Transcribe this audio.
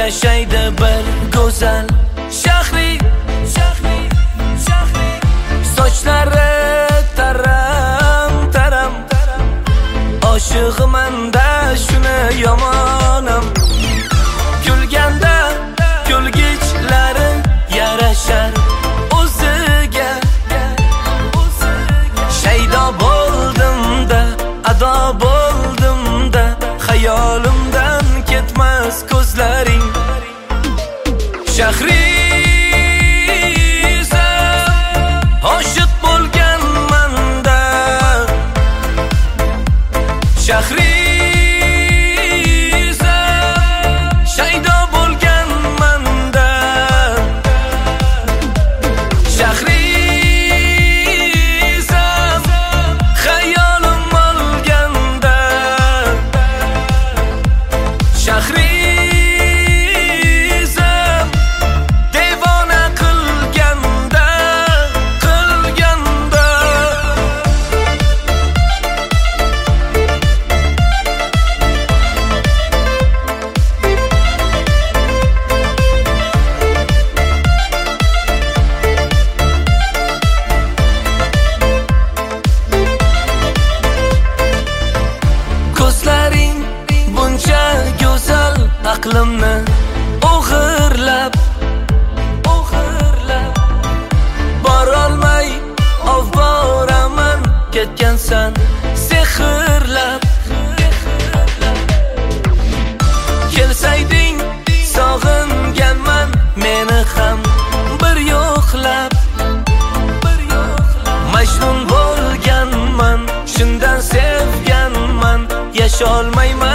yashaydi bir go'zal shahri. Sochlari taram taram, oshig'iman-da shuni yomonam. Kulganda kulgichlari yarashar o'ziga. Shaydo bo'ldim-da, ado bo'ldim-da, xayolimdan ketmas ko'zlaring. Shahrizam, oshiq bo'lganman-da. Shahrizam, shaydo bo'lganman-da. Shahrizam, xayolim olganda. Shahrizam, devona qilganda. Ko'zlaring buncha go'zal, aqlimni o'g'irlab borolmay ovboraman. Ketgansan sehrlab. Kelsayding sog'inganman meni ham bir yo'qlab. Majnun bo'lganman, shundan sevganman, yasholmayman